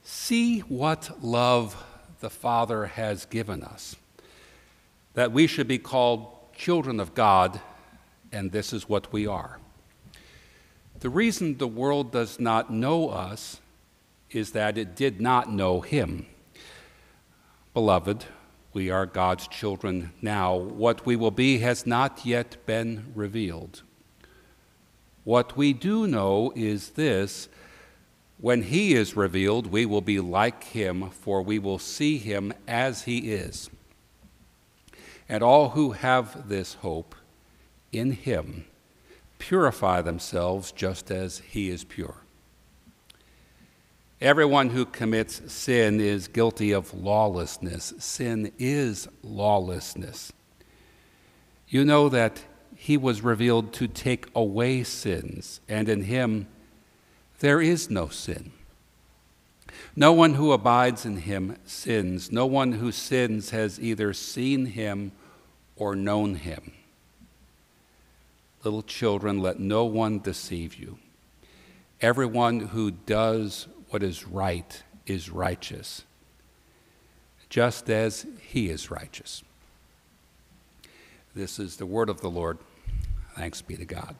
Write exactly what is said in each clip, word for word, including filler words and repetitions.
See what love the Father has given us, that we should be called children of God, and this is what we are. The reason the world does not know us is that it did not know him. Beloved, we are God's children now. What we will be has not yet been revealed. What we do know is this: when he is revealed, we will be like him, for we will see him as he is. And all who have this hope in him purify themselves just as he is pure. Everyone who commits sin is guilty of lawlessness. Sin is lawlessness. You know that he was revealed to take away sins, and in him there is no sin. No one who abides in him sins. No one who sins has either seen him or known him. Little children, let no one deceive you. Everyone who does what is right is righteous, just as he is righteous. This is the word of the Lord. Thanks be to God.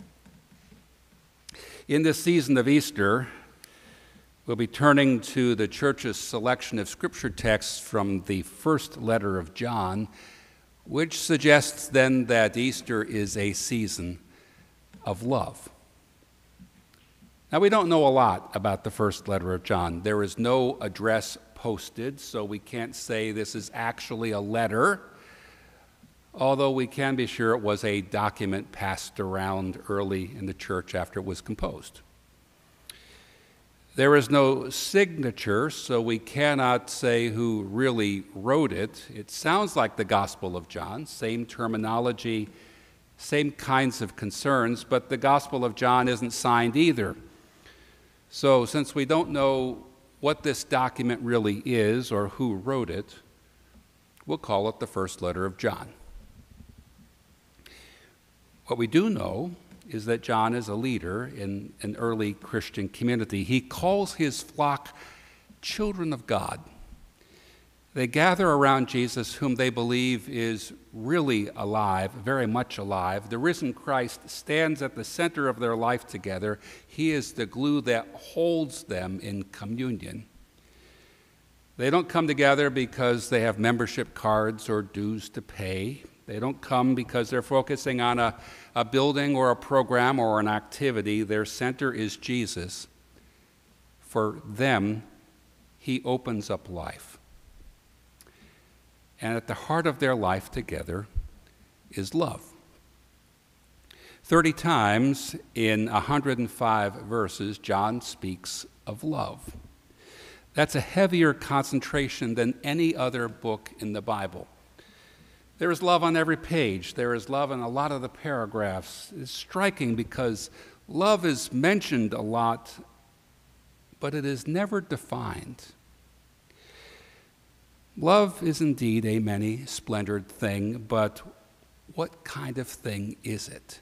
In this season of Easter, we'll be turning to the church's selection of scripture texts from the first letter of John, which suggests then that Easter is a season of love. Now, we don't know a lot about the first letter of John. There is no address posted, so we can't say this is actually a letter, although we can be sure it was a document passed around early in the church after it was composed. There is no signature, so we cannot say who really wrote it. It sounds like the Gospel of John, same terminology, same kinds of concerns, but the Gospel of John isn't signed either. So since we don't know what this document really is or who wrote it, we'll call it the first letter of John. What we do know is that John is a leader in an early Christian community. He calls his flock children of God. They gather around Jesus, whom they believe is really alive, very much alive. The risen Christ stands at the center of their life together. He is the glue that holds them in communion. They don't come together because they have membership cards or dues to pay. They don't come because they're focusing on a, a building or a program or an activity. Their center is Jesus. For them, he opens up life. And at the heart of their life together is love. Thirty times in one hundred five verses, John speaks of love. That's a heavier concentration than any other book in the Bible. There is love on every page. There is love in a lot of the paragraphs. It's striking because love is mentioned a lot, but it is never defined. Love is indeed a many-splendored thing, but what kind of thing is it?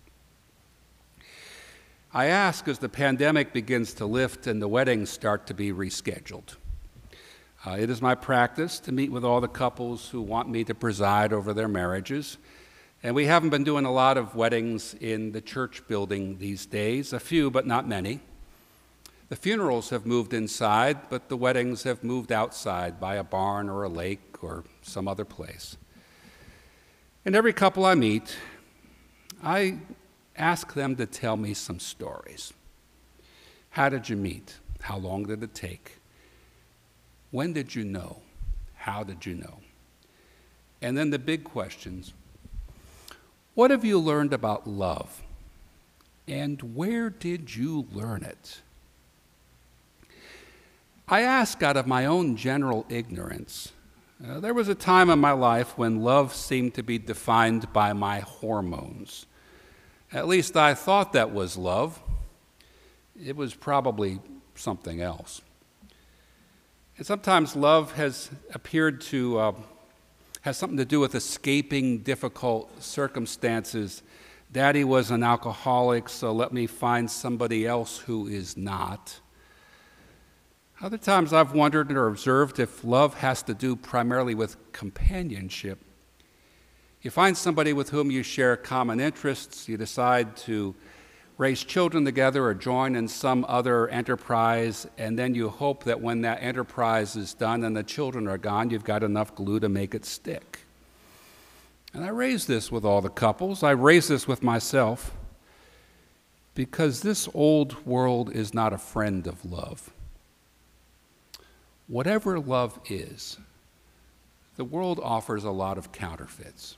I ask as the pandemic begins to lift and the weddings start to be rescheduled. Uh, it is my practice to meet with all the couples who want me to preside over their marriages. And we haven't been doing a lot of weddings in the church building these days, a few but not many. The funerals have moved inside, but the weddings have moved outside by a barn or a lake or some other place. And every couple I meet, I ask them to tell me some stories. How did you meet? How long did it take? When did you know? How did you know? And then the big questions. What have you learned about love? And where did you learn it? I ask out of my own general ignorance. Uh, there was a time in my life when love seemed to be defined by my hormones. At least I thought that was love. It was probably something else. And sometimes love has appeared to uh, have something to do with escaping difficult circumstances. Daddy was an alcoholic, so let me find somebody else who is not. Other times I've wondered or observed if love has to do primarily with companionship. You find somebody with whom you share common interests, you decide to raise children together or join in some other enterprise, and then you hope that when that enterprise is done and the children are gone, you've got enough glue to make it stick. And I raise this with all the couples. I raise this with myself because this old world is not a friend of love. Whatever love is, the world offers a lot of counterfeits.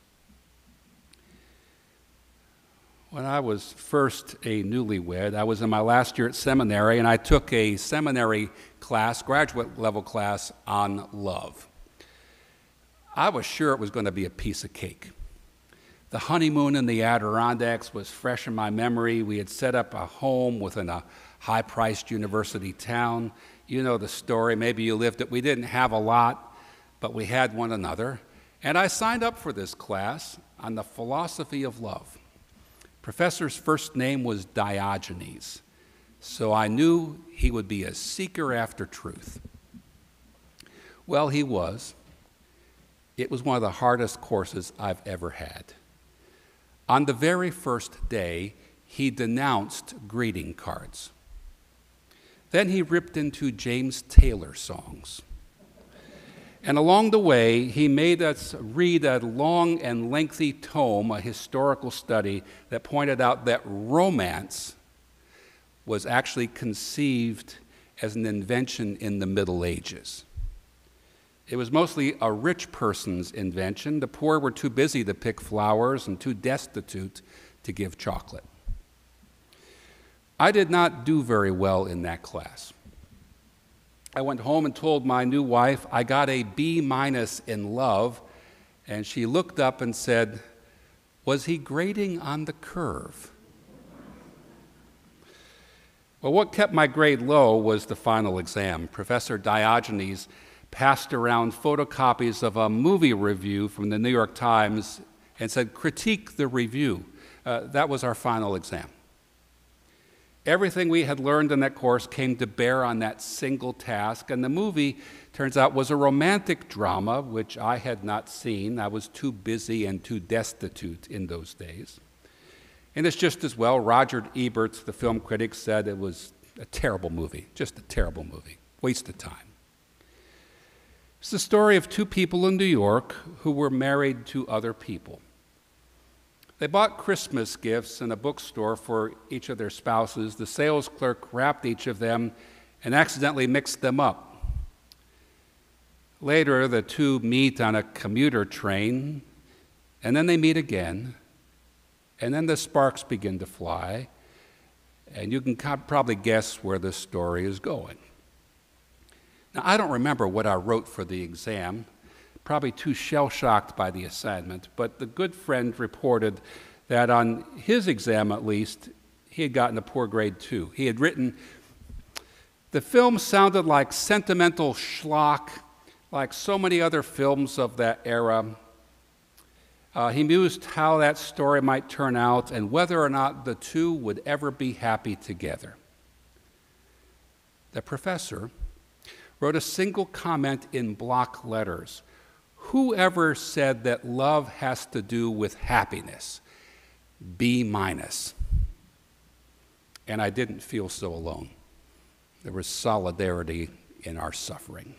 When I was first a newlywed, I was in my last year at seminary, and I took a seminary class, graduate level class, on love. I was sure it was going to be a piece of cake. The honeymoon in the Adirondacks was fresh in my memory. We had set up a home within a high-priced university town. You know the story. Maybe you lived it. We didn't have a lot, but we had one another. And I signed up for this class on the philosophy of love. Professor's first name was Diogenes, so I knew he would be a seeker after truth. Well, he was. It was one of the hardest courses I've ever had. On the very first day, he denounced greeting cards. Then he ripped into James Taylor songs. And along the way, he made us read a long and lengthy tome, a historical study, that pointed out that romance was actually conceived as an invention in the Middle Ages. It was mostly a rich person's invention. The poor were too busy to pick flowers and too destitute to give chocolate. I did not do very well in that class. I went home and told my new wife I got a B minus in love, and she looked up and said, "Was he grading on the curve?" Well, what kept my grade low was the final exam. Professor Diogenes passed around photocopies of a movie review from the New York Times and said, "Critique the review." Uh, that was our final exam. Everything we had learned in that course came to bear on that single task, and the movie, turns out, was a romantic drama, which I had not seen. I was too busy and too destitute in those days. And it's just as well, Roger Ebert, the film critic, said it was a terrible movie, just a terrible movie, waste of time. It's the story of two people in New York who were married to other people. They bought Christmas gifts in a bookstore for each of their spouses. The sales clerk wrapped each of them and accidentally mixed them up. Later, the two meet on a commuter train, and then they meet again, and then the sparks begin to fly, and you can probably guess where this story is going. Now, I don't remember what I wrote for the exam, probably too shell-shocked by the assignment, but the good friend reported that on his exam, at least, he had gotten a poor grade too. He had written, "The film sounded like sentimental schlock, like so many other films of that era." Uh, he mused how that story might turn out and whether or not the two would ever be happy together. The professor wrote a single comment in block letters: "Whoever said that love has to do with happiness? B minus." And I didn't feel so alone. There was solidarity in our suffering.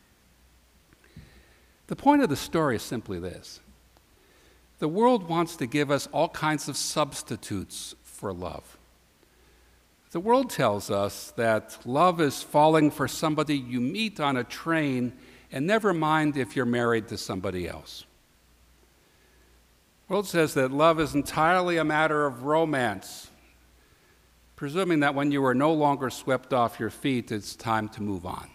The point of the story is simply this: the world wants to give us all kinds of substitutes for love. The world tells us that love is falling for somebody you meet on a train, and never mind if you're married to somebody else. The world says that love is entirely a matter of romance, presuming that when you are no longer swept off your feet, it's time to move on.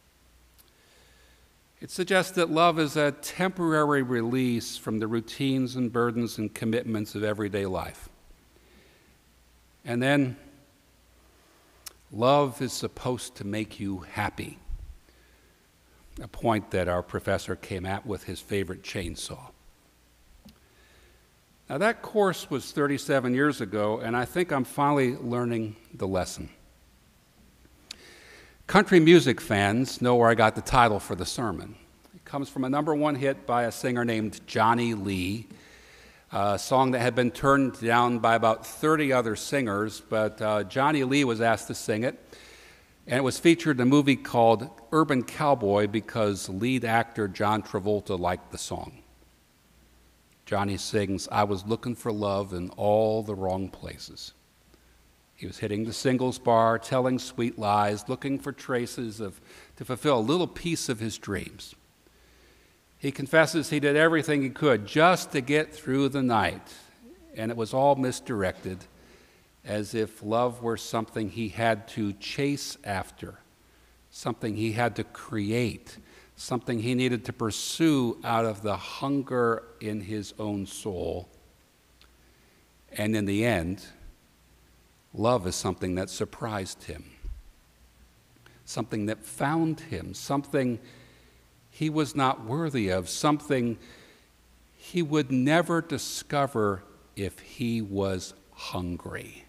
It suggests that love is a temporary release from the routines and burdens and commitments of everyday life. And then, love is supposed to make you happy. A point that our professor came at with his favorite chainsaw. Now, that course was thirty-seven years ago, and I think I'm finally learning the lesson. Country music fans know where I got the title for the sermon. It comes from a number one hit by a singer named Johnny Lee, a song that had been turned down by about thirty other singers, but uh, Johnny Lee was asked to sing it, and it was featured in a movie called Urban Cowboy because lead actor John Travolta liked the song. Johnny sings, "I was looking for love in all the wrong places." He was hitting the singles bar, telling sweet lies, looking for traces of, to fulfill a little piece of his dreams. He confesses he did everything he could just to get through the night, and it was all misdirected, as if love were something he had to chase after, something he had to create, something he needed to pursue out of the hunger in his own soul. And in the end, love is something that surprised him, something that found him, something he was not worthy of, something he would never discover if he was hungry.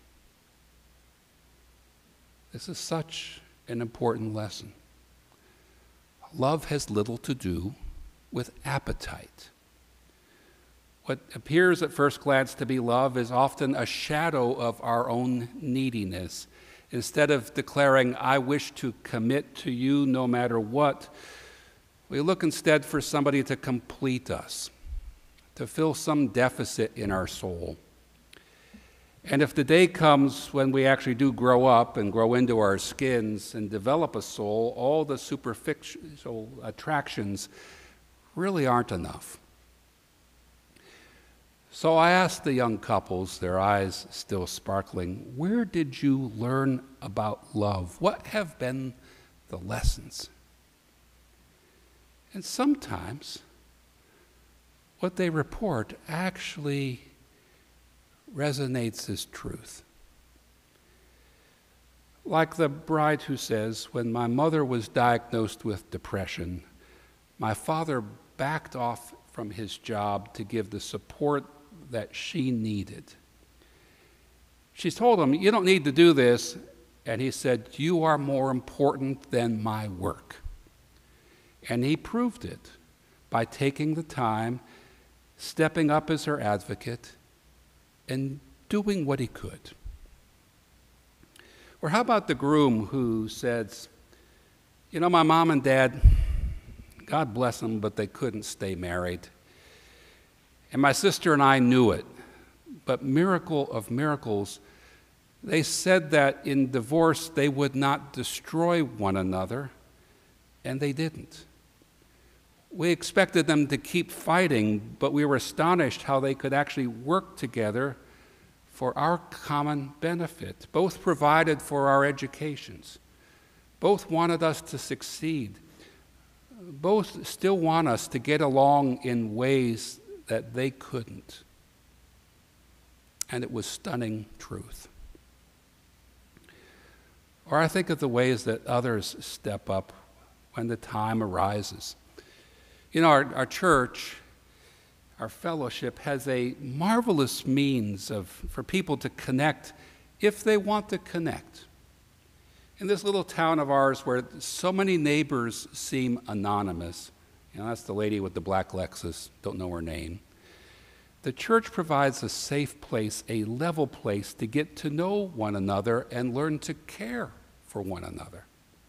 This is such an important lesson. Love has little to do with appetite. What appears at first glance to be love is often a shadow of our own neediness. Instead of declaring, "I wish to commit to you no matter what," we look instead for somebody to complete us, to fill some deficit in our soul. And if the day comes when we actually do grow up and grow into our skins and develop a soul, all the superficial attractions really aren't enough. So I asked the young couples, their eyes still sparkling, where did you learn about love? What have been the lessons? And sometimes what they report actually resonates as truth. Like the bride who says, "When my mother was diagnosed with depression, my father backed off from his job to give the support that she needed. She told him, 'You don't need to do this,' and he said, 'You are more important than my work.' And he proved it by taking the time, stepping up as her advocate, and doing what he could." Or how about the groom who says, "You know, my mom and dad, God bless them, but they couldn't stay married. And my sister and I knew it, but miracle of miracles, they said that in divorce they would not destroy one another, and they didn't. We expected them to keep fighting, but we were astonished how they could actually work together for our common benefit. Both provided for our educations. Both wanted us to succeed. Both still want us to get along in ways that they couldn't." And it was stunning truth. Or I think of the ways that others step up when the time arises. You know, our, our church, our fellowship, has a marvelous means of for people to connect if they want to connect. In this little town of ours where so many neighbors seem anonymous, you know, that's the lady with the black Lexus, don't know her name. The church provides a safe place, a level place to get to know one another and learn to care for one another.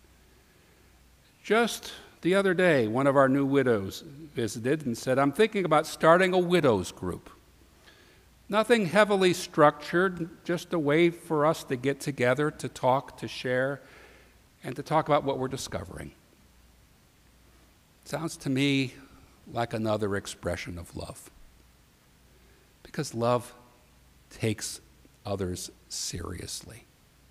Just the other day, one of our new widows visited and said, "I'm thinking about starting a widows group." Nothing heavily structured, just a way for us to get together, to talk, to share, and to talk about what we're discovering. Sounds to me like another expression of love. Because love takes others seriously.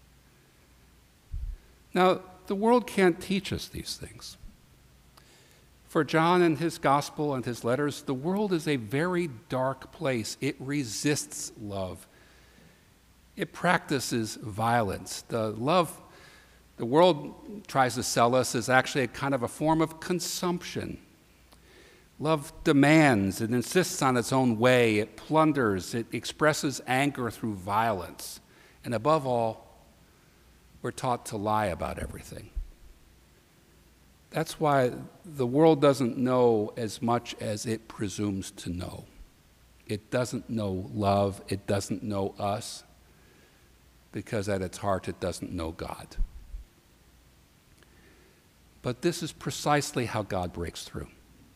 Now, the world can't teach us these things. For John and his gospel and his letters, the world is a very dark place. It resists love. It practices violence. The love the world tries to sell us is actually a kind of a form of consumption. Love demands, it insists on its own way, it plunders, it expresses anger through violence. And above all, we're taught to lie about everything. That's why the world doesn't know as much as it presumes to know. It doesn't know love, it doesn't know us, because at its heart it doesn't know God. But this is precisely how God breaks through.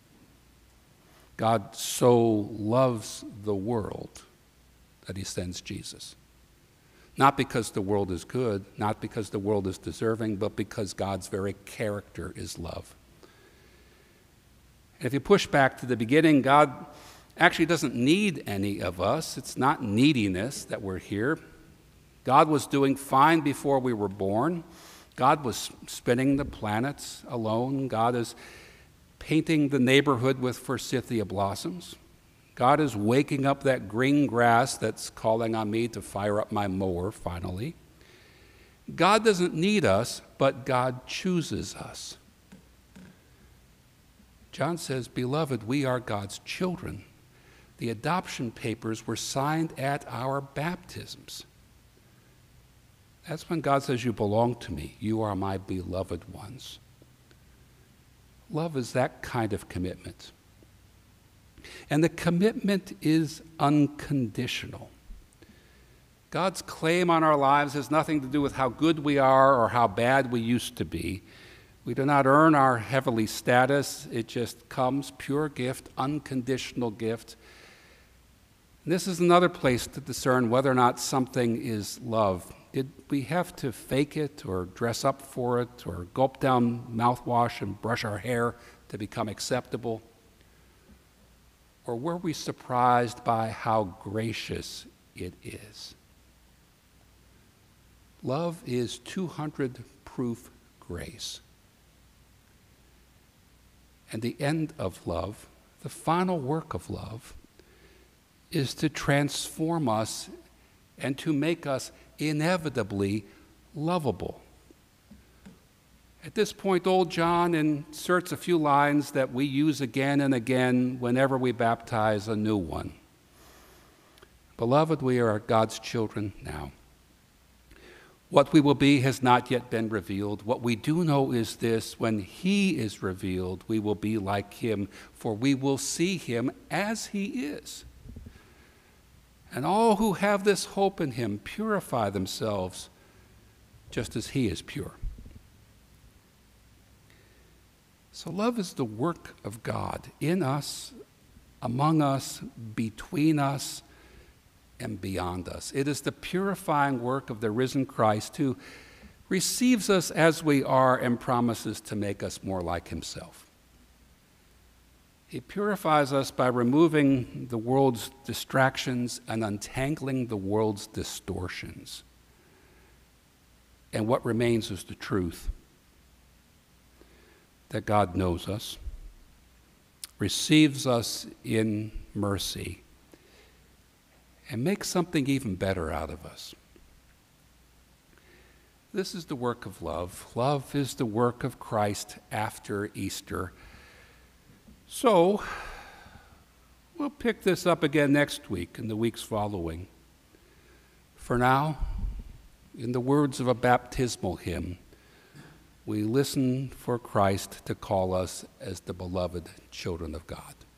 God so loves the world that he sends Jesus. Not because the world is good, not because the world is deserving, but because God's very character is love. And if you push back to the beginning, God actually doesn't need any of us. It's not neediness that we're here. God was doing fine before we were born. God was spinning the planets alone. God is painting the neighborhood with forsythia blossoms. God is waking up that green grass that's calling on me to fire up my mower finally. God doesn't need us, but God chooses us. John says, "Beloved, we are God's children." The adoption papers were signed at our baptisms. That's when God says, "You belong to me. You are my beloved ones." Love is that kind of commitment. And the commitment is unconditional. God's claim on our lives has nothing to do with how good we are or how bad we used to be. We do not earn our heavenly status. It just comes, pure gift, unconditional gift. And this is another place to discern whether or not something is love. Did we have to fake it or dress up for it or gulp down mouthwash and brush our hair to become acceptable? Or were we surprised by how gracious it is? Love is two hundred proof grace. And the end of love, the final work of love, is to transform us and to make us inevitably lovable. At this point, old John inserts a few lines that we use again and again whenever we baptize a new one. Beloved, we are God's children now. What we will be has not yet been revealed. What we do know is this: when he is revealed, we will be like him, for we will see him as he is. And all who have this hope in him purify themselves just as he is pure. So love is the work of God in us, among us, between us, and beyond us. It is the purifying work of the risen Christ who receives us as we are and promises to make us more like himself. He purifies us by removing the world's distractions and untangling the world's distortions. And what remains is the truth that God knows us, receives us in mercy, and makes something even better out of us. This is the work of love. Love is the work of Christ after Easter. So, we'll pick this up again next week and the weeks following. For now, in the words of a baptismal hymn, we listen for Christ to call us as the beloved children of God.